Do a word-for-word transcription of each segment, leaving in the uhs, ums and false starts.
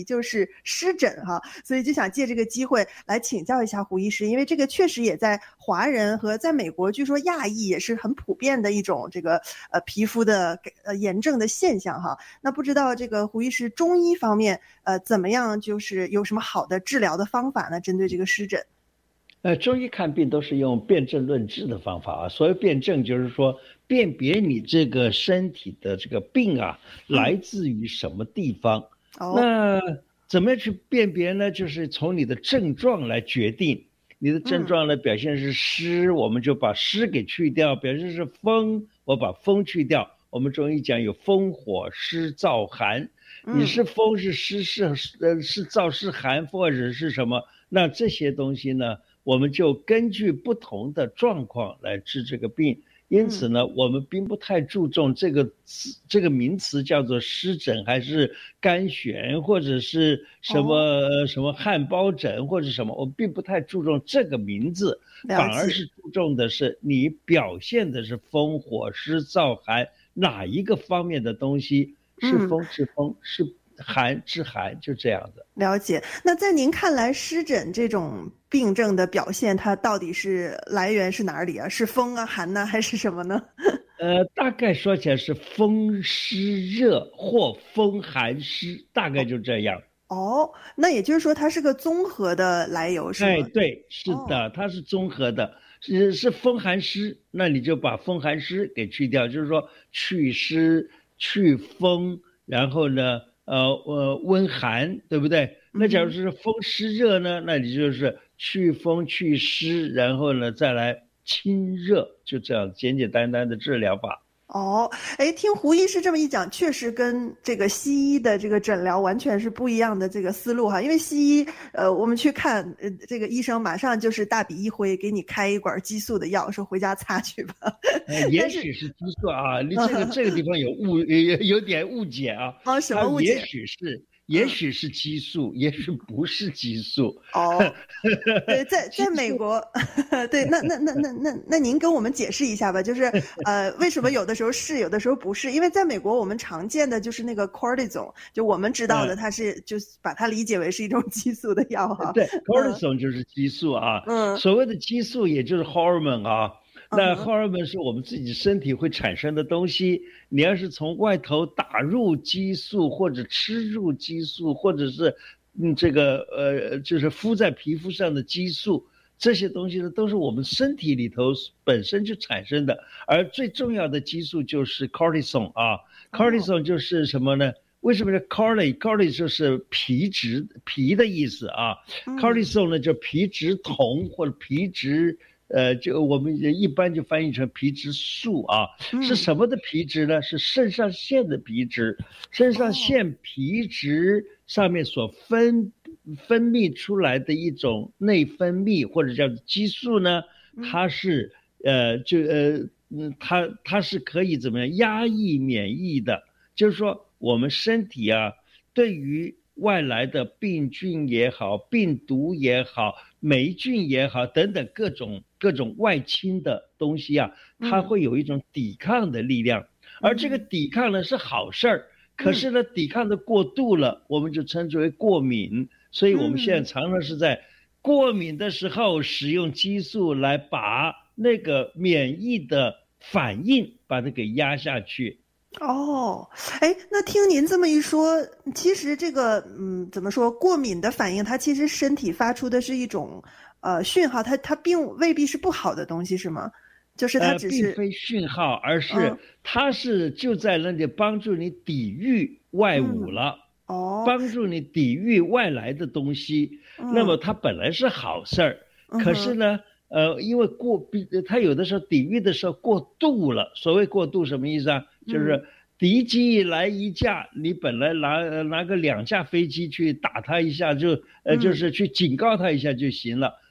题，就是湿疹哈，所以就想借这个机会来请教一下胡医师，因为这个确实也在华人和在美国，据说亚裔也是很普遍的一种这个呃皮肤的呃炎症的现象哈。那不知道这个胡医师中医方面呃怎么样，就是有什么好的治疗的方法呢？针对这个湿疹？ 呃，中医看病都是用辨证论治的方法啊。所谓辨证，就是说辨别你这个身体的这个病啊，来自于什么地方。 哦， 那怎么样去辨别呢？就是从你的症状来决定。你的症状呢，表现是湿，我们就把湿给去掉；表现是风，我把风去掉。我们中医讲有风火湿燥寒，你是风是湿是呃是燥是寒或者是什么？那这些东西呢，我们就根据不同的状况来治这个病。因此呢，我们并不太注重这个这个名词叫做湿疹还是肝癣或者是什么、哦、什么汗疱疹或者什么，我们并不太注重这个名字，反而是注重的是你表现的是风火湿燥寒哪一个方面的东西，是风治风、嗯、是寒治寒，就这样的。 了解。那在您看来，湿疹这种病症的表现，它到底是来源是哪里啊？是风啊、寒呢、啊，还是什么呢？ 呃，大概说起来是风湿热或风寒湿，大概就这样。 哦，那也就是说它是个综合的来由，是吗？ 哎，对，是的，哦、它是综合的，是是风寒湿，那你就把风寒湿给去掉，就是说祛湿、祛风，然后呢。呃呃，温寒，对不对？那假如是风湿热呢，那你就是祛风祛湿，然后呢再来清热，就这样简简单单的治疗法。 哦，哎，听胡医师这么一讲，确实跟这个西医的这个诊疗完全是不一样的这个思路哈。因为西医，呃，我们去看，呃，这个医生马上就是大笔一挥，给你开一管激素的药，说回家擦去吧。 呃、也许是激素啊，你这个这个地方有误，有有点误解啊。 啊，什么误解？ 也许是。也许是激素、嗯、也许不是激素。 哦，对，在在美国，对，那那那那那那您跟我们解释一下吧，就是呃，为什么有的时候是，有的时候不是？因为在美国我们常见的就是那个 cortisone， 就我们知道的，它是、嗯、就把它理解为是一种激素的药哈。 对 ，cortisone 就是激素啊。嗯，所谓的激素也就是 hormone 啊。那荷尔蒙是我们自己身体会产生的东西，你要是从外头打入激素或者吃入激素，或者是嗯这个呃就是敷在皮肤上的激素，这些东西呢都是我们身体里头本身就产生的。而最重要的激素就是 cortisone 啊， cortisone 就是什么呢？为什么叫 cortisone？ cortisone 就是皮质皮的意思啊， cortisone 呢就皮质酮或者皮质呃，就我们一般就翻译成皮质素啊，是什么的皮质呢？是肾上腺的皮质，肾上腺皮质上面所分分泌出来的一种内分泌或者叫激素呢，它是呃就呃嗯它它是可以怎么样压抑免疫的，就是说我们身体啊对于外来的病菌也好，病毒也好，霉菌也好等等各种各种外侵的东西啊，它会有一种抵抗的力量，而这个抵抗呢是好事儿，可是呢抵抗的过度了，我们就称之为过敏。所以我们现在常常是在过敏的时候使用激素来把那个免疫的反应把它给压下去。 哦，哎，那听您这么一说，其实这个嗯，怎么说，过敏的反应，它其实身体发出的是一种呃讯号，它它并未必是不好的东西，是吗？就是它只是、 呃、并非讯号，而是它是就在那里帮助你抵御外物了，嗯、哦，帮助你抵御外来的东西。嗯、那么它本来是好事儿，嗯、可是呢，呃，因为过它有的时候抵御的时候过度了。所谓过度什么意思啊？就是敌机来一架，你本来拿拿个两架飞机去打他一下，就呃就是去警告他一下就行了。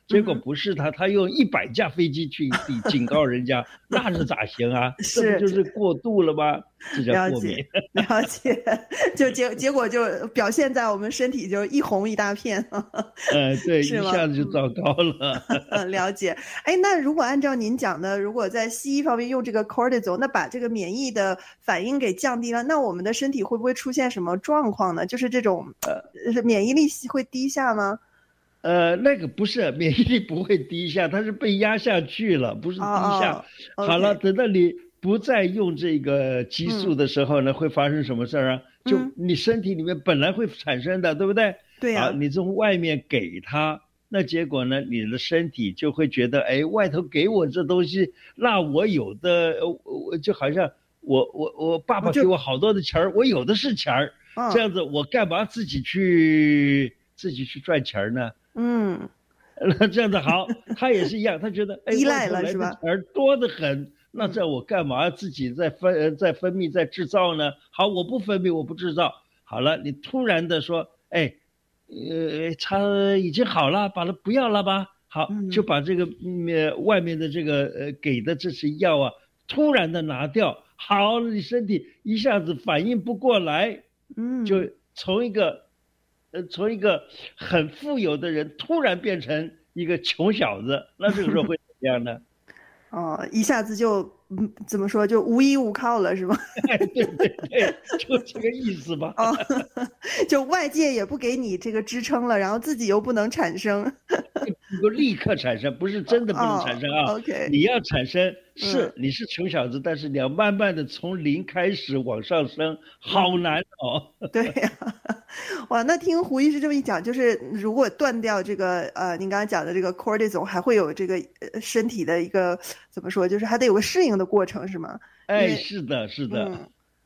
结果不是他，他用一百架飞机去警告人家，那是咋行啊？这不就是过度了吗？这叫过敏。 了解，就结结果就表现在我们身体就一红一大片。 呃，对，一下子就糟糕了。 嗯，了解。哎，那如果按照您讲的，如果在西医方面用这个 cortisol， 那把这个免疫的反应给降低了，那我们的身体会不会出现什么状况呢？就是这种呃，免疫力会低下吗？ 呃，那个不是免疫力不会低下，它是被压下去了，不是低下。哦哦、好了， okay. 等到你不再用这个激素的时候呢，嗯、会发生什么事儿啊？就你身体里面本来会产生的，嗯、对不对？ 对呀、啊。 你从外面给它，那结果呢，你的身体就会觉得，哎，外头给我这东西，那我有的，我就好像我我我爸爸给我好多的钱儿，我有的是钱儿，哦、这样子我干嘛自己去自己去赚钱呢？ 嗯， 那这样子好，他也是一样，他觉得哎， 依赖了是吧？ 钱多得很，那这我干嘛自己在分在分泌在制造呢？好，我不分泌，我不制造。好了，你突然的说，哎，呃，他已经好了，把它不要了吧？好，嗯、就把这个嗯外面的这个呃给的这些药啊，突然的拿掉，好，你身体一下子反应不过来， 嗯， 就从一个。呃，从一个很富有的人突然变成一个穷小子，那这个时候会怎么样呢？ 哦，一下子就嗯，怎么说就无依无靠了是吗？ 对对对，就这个意思吧。 哦，就外界也不给你这个支撑了，然后自己又不能产生， 能够立刻产生，不是真的不能产生啊。 哦、OK， 你要产生是、 嗯、 你是穷小子，但是你要慢慢的从零开始往上升，好难哦。 对呀、啊，哇，那听胡医师这么一讲，就是如果断掉这个呃，您刚才讲的这个 cortisol， 还会有这个身体的一个怎么说，就是还得有个适应的过程是吗？ 哎，是的，是的。 嗯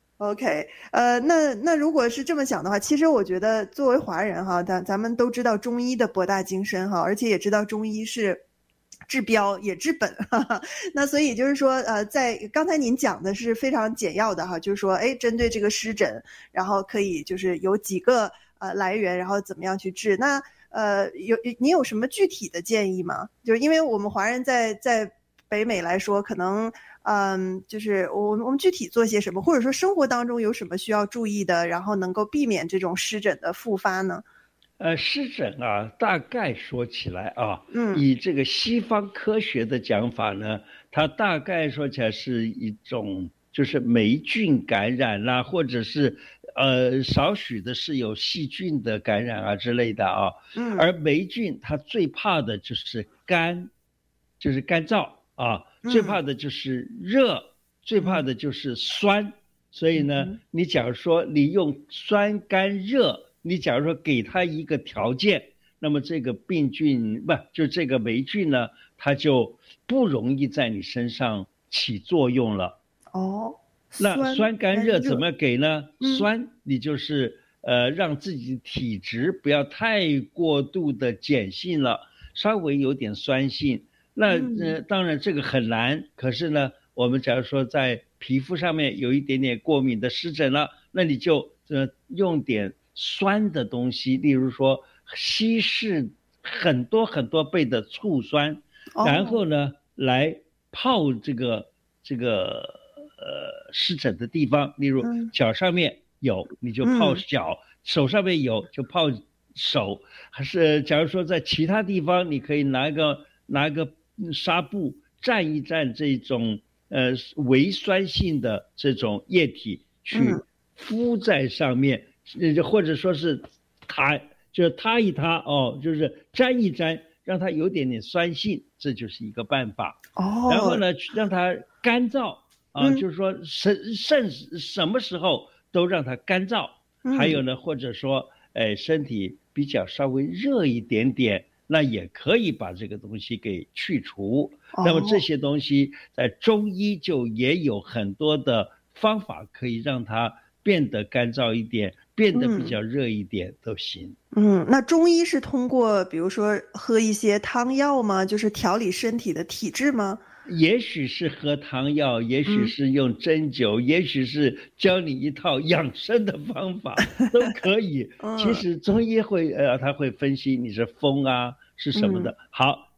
OK， 呃，那那如果是这么想的话，其实我觉得作为华人哈，咱咱们都知道中医的博大精深哈，而且也知道中医是治标也治本，哈哈。那所以就是说，呃，在刚才您讲的是非常简要的哈，就是说，哎，针对这个湿疹，然后可以就是有几个呃来源，然后怎么样去治？那呃，有你有什么具体的建议吗？就是因为我们华人在在北美来说，可能。嗯，就是我我们具体做些什么，或者说生活当中有什么需要注意的，然后能够避免这种湿疹的复发呢？ 呃，湿疹啊，大概说起来啊， 嗯， 以这个西方科学的讲法呢，它大概说起来是一种就是霉菌感染啦、啊，或者是呃少许的是有细菌的感染啊之类的啊。 嗯， 而霉菌它最怕的就是干，就是干燥啊。最怕的就是热、嗯、最怕的就是酸，所以呢、嗯、你假如说你用酸干热，你假如说给它一个条件，那么这个病菌不就这个霉菌呢，它就不容易在你身上起作用了。 哦， 那酸干热怎么给呢？ 嗯、 酸你就是呃让自己体质不要太过度的碱性了，稍微有点酸性。那呃，当然这个很难，可是呢，我们假如说在皮肤上面有一点点过敏的湿疹了，那你就呃用点酸的东西，例如说稀释很多很多倍的醋酸， 哦、 然后呢来泡这个这个呃湿疹的地方，例如脚上面有，你就泡脚，嗯、手上面有就泡手，还是假如说在其他地方，你可以拿个拿个纱布蘸一蘸这种呃微酸性的这种液体去敷在上面，嗯、或者说是擦，就是擦一擦哦，就是沾一沾，让它有点点酸性，这就是一个办法。 哦， 然后呢，让它干燥啊，嗯、就是说甚甚什么时候都让它干燥。 嗯、 还有呢，或者说，哎，身体比较稍微热一点点。那也可以把这个东西给去除。那么这些东西在中医就也有很多的方法可以让它变得干燥一点，变得比较热一点、嗯、都行。 嗯，那中医是通过比如说喝一些汤药吗？就是调理身体的体质吗？ 也许是喝汤药，也许是用针灸、嗯、也许是教你一套养生的方法都可以、嗯、其实中医会呃他会分析你是风啊是什么的、嗯、好，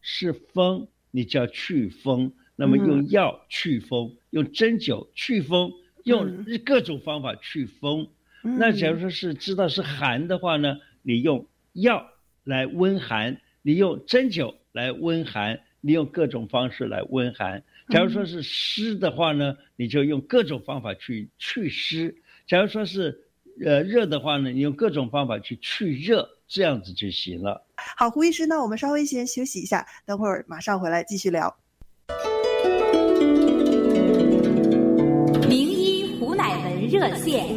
是风，你就要祛风，那么用药祛风，嗯、用针灸祛风，用各种方法祛风。嗯、那假如说是知道是寒的话呢，你用药来温寒，你用针灸来温寒，你用各种方式来温寒。假如说是湿的话呢，你就用各种方法去祛湿。假如说是呃热的话呢，你用各种方法去祛热，这样子就行了。 好，胡医师，那我们稍微先休息一下，等会儿马上回来继续聊。 名医胡乃文热线。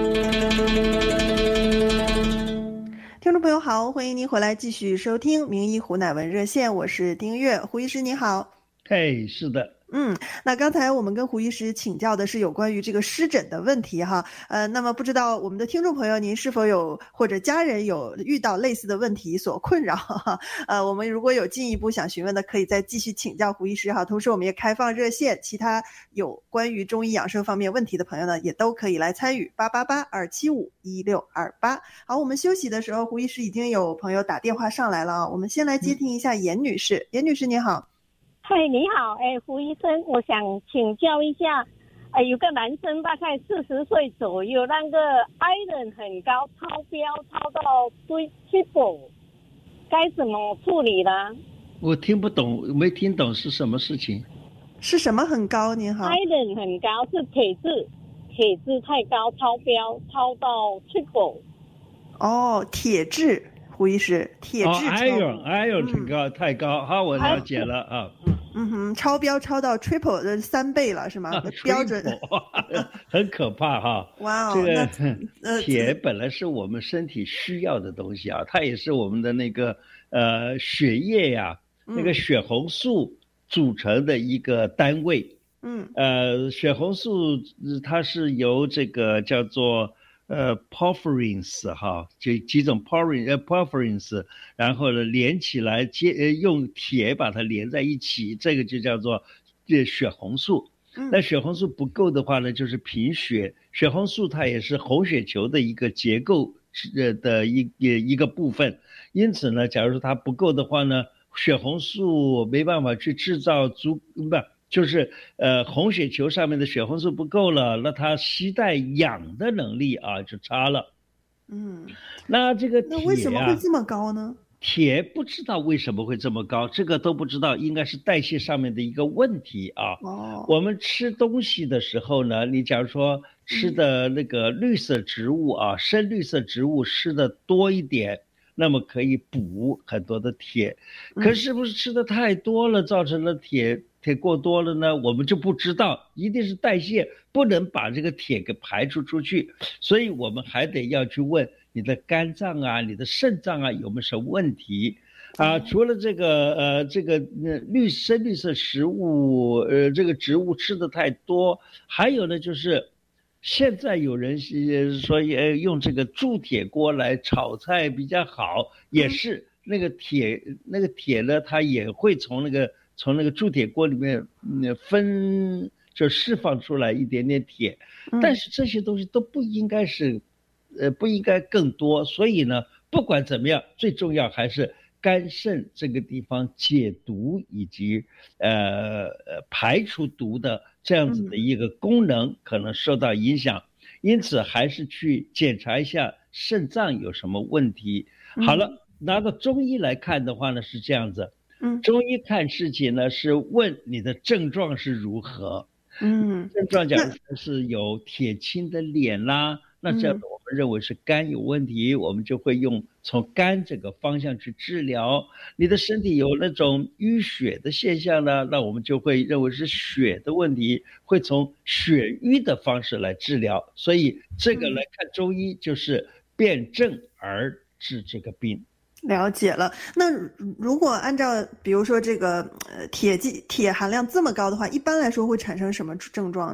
听众朋友好，欢迎您回来继续收听名医胡乃文热线，我是丁月。胡医师您好。 嘿，是的。 嗯，那刚才我们跟胡医师请教的是有关于这个湿疹的问题哈，呃，那么不知道我们的听众朋友您是否有或者家人有遇到类似的问题所困扰哈？呃，我们如果有进一步想询问的，可以再继续请教胡医师哈。同时我们也开放热线，其他有关于中医养生方面问题的朋友呢，也都可以来参与八八八二七五一六二八。好，我们休息的时候，胡医师已经有朋友打电话上来了啊，我们先来接听一下严女士。嗯、严女士您好。 嗨，你好，哎，胡医生，我想请教一下，哎，有个男生大概四十岁左右，那个 iron 很高，超标超到 triple， 该怎么处理呢？ 我听不懂，没听懂是什么事情？ 是什么很高？您好 ，iron 很高，是铁质，铁质太高，超标超到 triple。 哦，铁质。胡医师，铁质超、 哦、iron iron 挺高、嗯、太高，好，我了解了啊。 嗯哼，超标超到 triple 的三倍了是吗？啊、标准很可怕哈。 哇哦， 这个、呃、铁本来是我们身体需要的东西啊，它也是我们的那个呃血液呀、啊，那个血红素组成的一个单位。嗯，呃，血红素它是由这个叫做。呃 porphyrins 哈，就几种 porphyrins 呃 porphyrins， 然后呢连起来接呃用铁把它连在一起，这个就叫做这血红素。那血红素不够的话呢，就是贫血。血红素它也是红血球的一个结构呃的一一个部分，因此呢，假如说它不够的话呢，血红素没办法去制造足不。就是呃红血球上面的血红素不够了，那它携带氧的能力啊就差了。嗯，那这个铁、啊、 那为什么会这么高呢？ 铁不知道为什么会这么高，这个都不知道，应该是代谢上面的一个问题啊。哦，我们吃东西的时候呢，你假如说吃的那个绿色植物啊，嗯、深绿色植物吃的多一点。那么可以补很多的铁，可是不是吃的太多了，造成了铁铁过多了呢？我们就不知道，一定是代谢不能把这个铁给排除出去，所以我们还得要去问你的肝脏啊、你的肾脏啊有没有什么问题啊？除了这个呃这个绿深绿色食物呃这个植物吃的太多，还有呢就是。现在有人说用这个铸铁锅来炒菜比较好，也是那个铁那个铁呢，它也会从那个从那个铸铁锅里面分就释放出来一点点铁，但是这些东西都不应该是呃不应该更多，所以呢不管怎么样，最重要还是肝肾这个地方解毒以及呃排除毒的这样子的一个功能可能受到影响，因此还是去检查一下肾脏有什么问题。好了，拿到中医来看的话呢是这样子，中医看事情呢是问你的症状是如何，嗯，症状假如说是有铁青的脸啦，那这样子我们认为是肝有问题，我们就会用从肝这个方向去治疗。你的身体有那种淤血的现象呢，那我们就会认为是血的问题，会从血瘀的方式来治疗。所以这个来看中医就是辨证而治这个病。 了解了。那如果按照比如说这个呃铁铁含量这么高的话，一般来说会产生什么症状呢？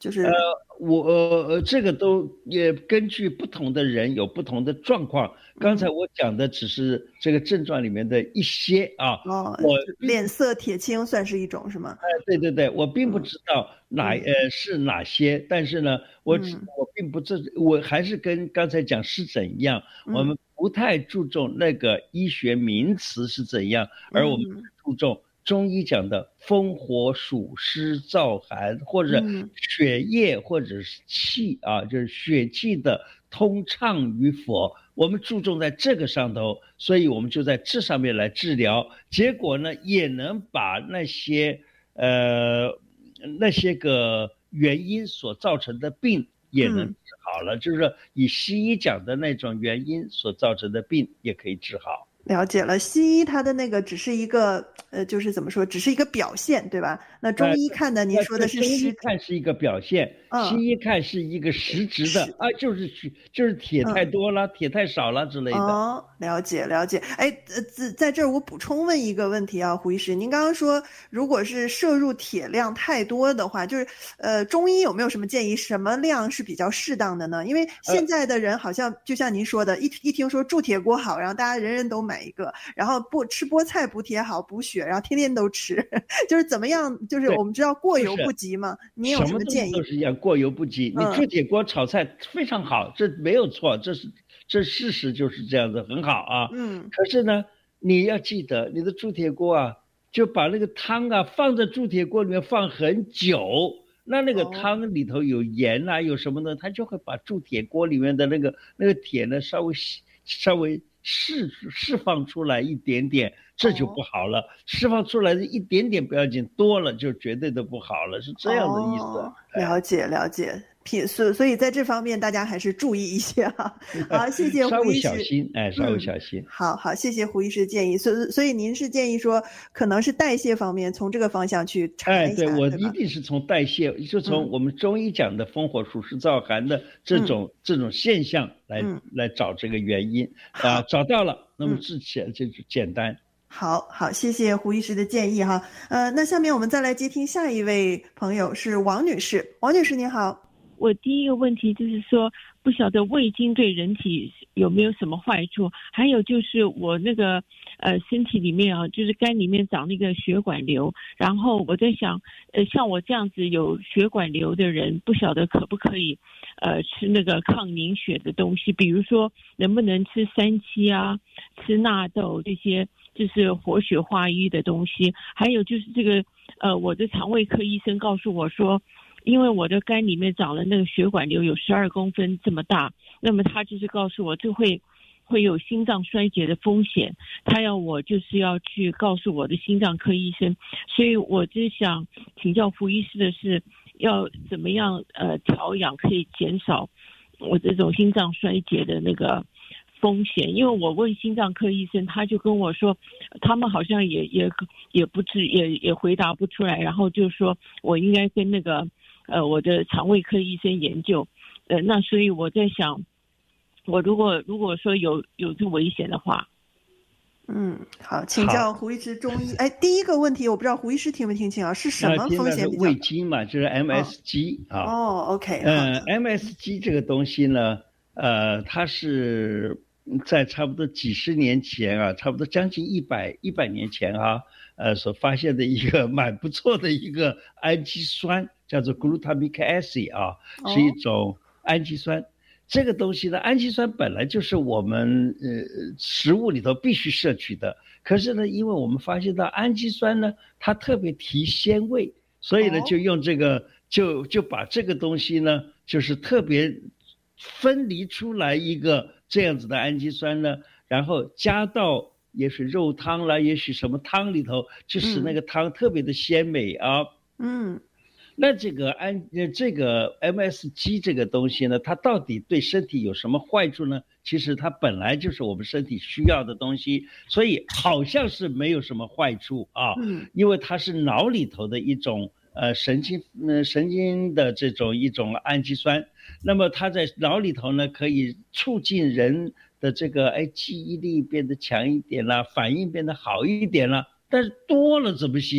就是呃，我呃这个都也根据不同的人有不同的状况。刚才我讲的只是这个症状里面的一些啊。 哦， 我脸色铁青算是一种是吗？ 哎，对对对，我并不知道哪、嗯、呃是哪些，但是呢，我、嗯、我并不知，我还是跟刚才讲湿疹一样、嗯，我们不太注重那个医学名词是怎样，而我们注重中医讲的风火暑湿燥寒，或者血液或者是气啊，就是血气的通畅与否，我们注重在这个上头，所以我们就在这上面来治疗。结果呢，也能把那些呃那些个原因所造成的病也能治好了，嗯、就是说以西医讲的那种原因所造成的病也可以治好。 了解了，西医它的那个只是一个呃，就是怎么说，只是一个表现，对吧？那中医看的，您说的是中医看是一个表现，嗯、西医看是一个实质的啊，就是就是铁太多了、嗯，铁太少了之类的。 哦，了解了解。哎，呃，在这儿我补充问一个问题啊，胡医师，您刚刚说如果是摄入铁量太多的话，就是呃，中医有没有什么建议，什么量是比较适当的呢？因为现在的人好像就像您说的，一一听说铸铁锅好，然后大家人人都买。买一个，然后不吃菠菜补铁好补血，然后天天都吃，就是怎么样？就是我们知道过犹不及嘛。您有什么建议？ 什么都是一样，过犹不及。你铸铁锅炒菜非常好，嗯、这没有错，这是这事实就是这样子，很好啊。嗯。可是呢，你要记得，你的铸铁锅啊，就把那个汤啊放在铸铁锅里面放很久，那那个汤里头有盐啊，有什么呢？它就会把铸铁锅里面的那个那个铁呢稍微稍微。释释放出来一点点，这就不好了。哦、释放出来的一点点不要紧，多了就绝对的不好了，是这样的意思。哦、 了解了解，所所以在这方面大家还是注意一些哈。好，谢谢胡医师。 稍微小心，哎，稍微小心。 嗯、好好，谢谢胡医师建议。所以所以您是建议说，可能是代谢方面，从这个方向去查一下。 哎，对，我一定是从代谢，就从我们中医讲的风火暑湿燥寒的这种、嗯、这种现象来、嗯、来找这个原因啊、呃，找到了，那么治起来就简单。嗯、 好好，谢谢胡医师的建议哈。呃，那下面我们再来接听下一位朋友，是王女士。王女士您好。 我第一个问题就是说，不晓得味精对人体有没有什么坏处？还有就是我那个呃身体里面啊，就是肝里面长那个血管瘤，然后我在想，呃像我这样子有血管瘤的人，不晓得可不可以呃吃那个抗凝血的东西，比如说能不能吃三七啊，吃纳豆这些就是活血化瘀的东西？还有就是这个呃我的肠胃科医生告诉我说，因为我的肝里面长了那个血管瘤，有十二公分这么大，那么他就是告诉我这会会有心脏衰竭的风险，他要我就是要去告诉我的心脏科医生，所以我就想请教胡医师的是，要怎么样呃调养可以减少我这种心脏衰竭的那个风险？因为我问心脏科医生，他就跟我说，他们好像也也也不知也也回答不出来，然后就说我应该跟那个呃我的肠胃科医生研究，呃那所以我在想，我如果如果说有有这危险的话。 嗯，好，请教胡医师中医。哎，第一个问题我不知道胡医师听没听清啊？是什么风险比较？ 味精嘛，就是 M S G、哦、啊。 哦 ，OK。 呃 ，M S G 这个东西呢，呃，它是在差不多几十年前啊，差不多将近一百一百年前啊，呃，所发现的一个蛮不错的一个氨基酸，叫做 glutamic acid 啊，是一种氨基酸。哦，这个东西呢，氨基酸本来就是我们呃食物里头必须摄取的，可是呢，因为我们发现到氨基酸呢，它特别提鲜味，所以呢，就用这个就就把这个东西呢，就是特别分离出来一个这样子的氨基酸呢，然后加到也许肉汤啦，也许什么汤里头，就使那个汤特别的鲜美啊。嗯。那这个氨这个 M S G 这个东西呢，它到底对身体有什么坏处呢？其实它本来就是我们身体需要的东西，所以好像是没有什么坏处啊。嗯，因为它是脑里头的一种呃神经呃神经的这种一种氨基酸，那么它在脑里头呢，可以促进人的这个哎记忆力变得强一点啦，反应变得好一点啦。但是多了怎么行？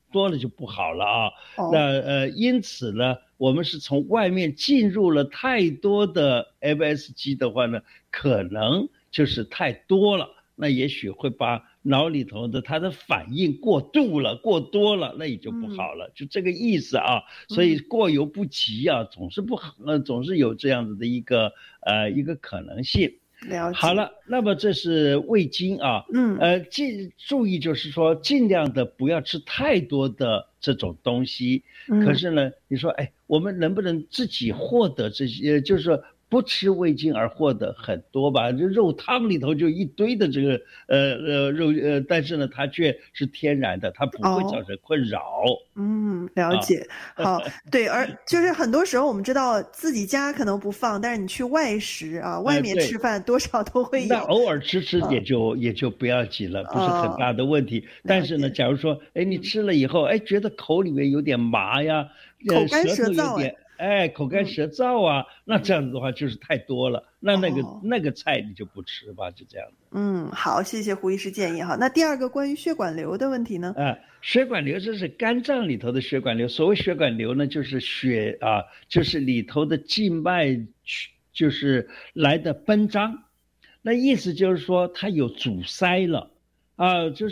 多了就不好了啊。 哦、 那呃，因此呢，我们是从外面进入了太多的 M S G 的话呢，可能就是太多了，那也许会把脑里头的它的反应过度了，过多了，那也就不好了，嗯、就这个意思啊。所以过犹不及啊，总是不好，呃，总是有这样子的一个呃一个可能性。 了解。 好了，那么这是味精啊， 嗯， 呃，尽注意就是说，尽量的不要吃太多的这种东西。 嗯、 可是呢，你说，哎，我们能不能自己获得这些？就是说。不吃味精而获得很多吧，这肉汤里头就一堆的这个呃呃肉呃，但是呢，它却是天然的，它不会造成困扰。哦、 嗯，了解。啊、好，对，而就是很多时候我们知道自己家可能不放，但是你去外食啊，外面吃饭多少都会有。 那偶尔吃吃也就、啊、也就不要紧了，不是很大的问题。啊、但是呢，假如说，哎，你吃了以后，哎，觉得口里面有点麻呀， 口干舌燥呀。哎，口干舌燥啊，嗯、那这样子的话就是太多了，那那个、哦、那个菜你就不吃吧，就这样。 嗯，好，谢谢胡医师建议哈。那第二个关于血管瘤的问题呢？ 啊，血管瘤这是肝脏里头的血管瘤。所谓血管瘤呢，就是血啊，就是里头的静脉就是来的奔张，那意思就是说它有阻塞了啊，就是。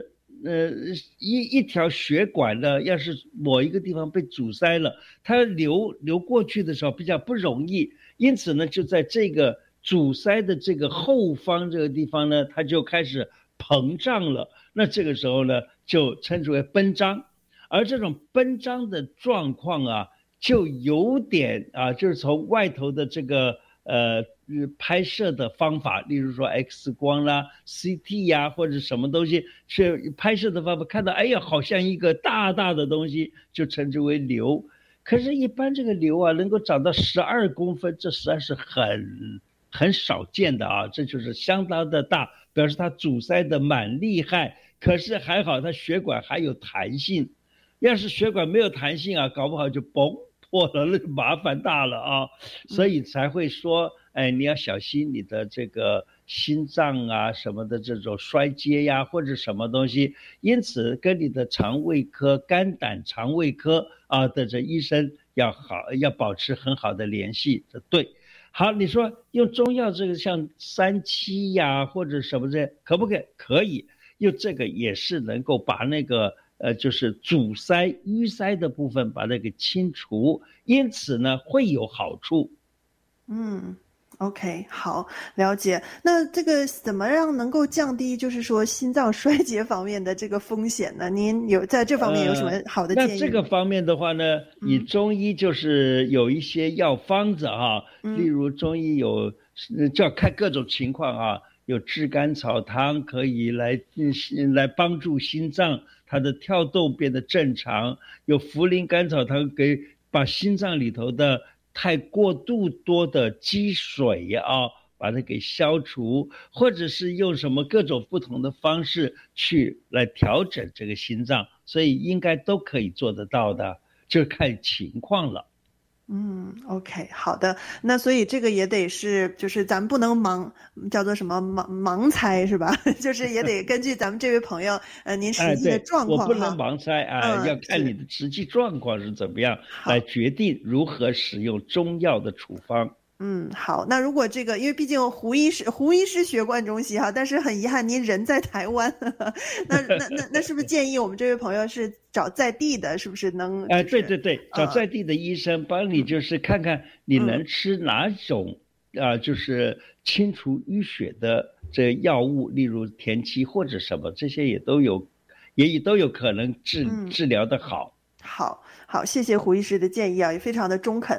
呃，一一条血管呢，要是某一个地方被阻塞了，它流流过去的时候比较不容易，因此呢，就在这个阻塞的这个后方这个地方呢，它就开始膨胀了。那这个时候呢，就称之为奔张，而这种奔张的状况啊，就有点啊，就是从外头的这个呃。拍摄的方法，例如说 X 光啦、C T 呀、啊，或者什么东西，是拍摄的方法，看到哎呀，好像一个大大的东西，就称之为瘤。可是，一般这个瘤啊，能够长到十二公分，这实在是很很少见的啊，这就是相当的大，表示它阻塞的蛮厉害。可是还好，它血管还有弹性，要是血管没有弹性啊，搞不好就嘣破了，那麻烦大了啊，所以才会说。哎，你要小心你的这个心脏啊什么的这种衰竭呀，或者什么东西。因此，跟你的肠胃科、肝胆肠胃科啊的这医生要好，要保持很好的联系。这对。好，你说用中药这个像三七呀或者什么这可不可以？可以，用这个也是能够把那个呃就是阻塞、淤塞的部分把那个清除，因此呢会有好处。 嗯。OK， 好，了解。那这个怎么样能够降低，就是说心脏衰竭方面的这个风险呢？您有在这方面有什么好的建议？ 呃、那这个方面的话呢，以中医就是有一些药方子啊，嗯、例如中医有，就要看各种情况啊，有炙甘草汤可以来嗯来帮助心脏它的跳动变得正常，有茯苓甘草汤给把心脏里头的。太过度多的积水啊，把它给消除，或者是用什么各种不同的方式去来调整这个心脏，所以应该都可以做得到的，就是看情况了。 嗯 ，OK， 好的。那所以这个也得是，就是咱们不能盲，叫做什么盲盲猜是吧？就是也得根据咱们这位朋友，呃，您实际的状况、 哎、我不能盲猜啊、嗯，要看你的实际状况是怎么样，来决定如何使用中药的处方。 嗯，好。那如果这个，因为毕竟胡医师胡医师学贯中西哈，但是很遗憾您人在台湾，呵呵那那那那是不是建议我们这位朋友是找在地的，是不是能？ 哎、呃，对对对，找在地的医生帮你，就是看看你能吃哪种啊、嗯呃，就是清除淤血的这药物，例如田七或者什么，这些也都有，也都有可能治、嗯、治疗的好。 好，好，谢谢胡医师的建议啊，也非常的中肯。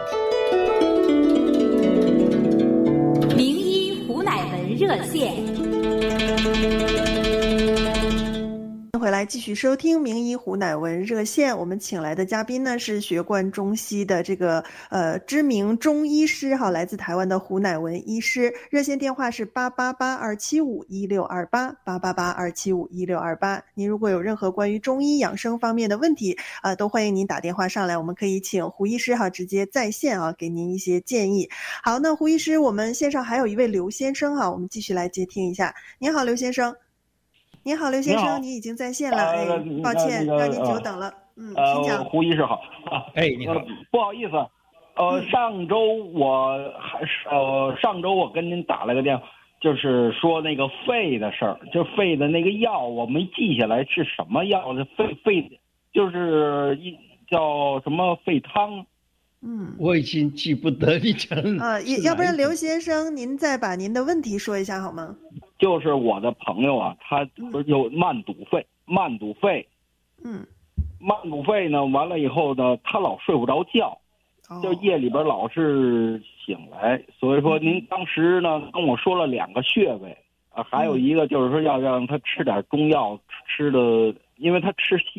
热线回来继续收听名医胡乃文热线，我们请来的嘉宾呢是学贯中西的这个呃知名中医师哈，来自台湾的胡乃文医师。热线电话是八八八二七五一六二八八八八二七五一六二八。您如果有任何关于中医养生方面的问题啊、呃，都欢迎您打电话上来，我们可以请胡医师哈直接在线啊给您一些建议。好，那胡医师，我们线上还有一位刘先生哈，我们继续来接听一下。您好，刘先生。 你好，刘先生，你已经在线了。哎，抱歉让您久等了。嗯，请讲。 胡医师好。 哎，你好。 不好意思，呃，上周我还是呃，上周我跟您打了个电话，就是说那个肺的事儿，就肺的那个药我没记下来是什么药，肺肺就是一叫什么肺汤。 嗯， 我已经记不得你讲啊，要不然刘先生您再把您的问题说一下好吗？ 就是我的朋友啊，他有慢堵肺，慢堵肺， 嗯， 慢堵肺呢，完了以后呢，他老睡不着觉，就夜里边老是醒来，所以说您当时呢跟我说了两个穴位啊，还有一个就是说要让他吃点中药，吃的，因为他吃西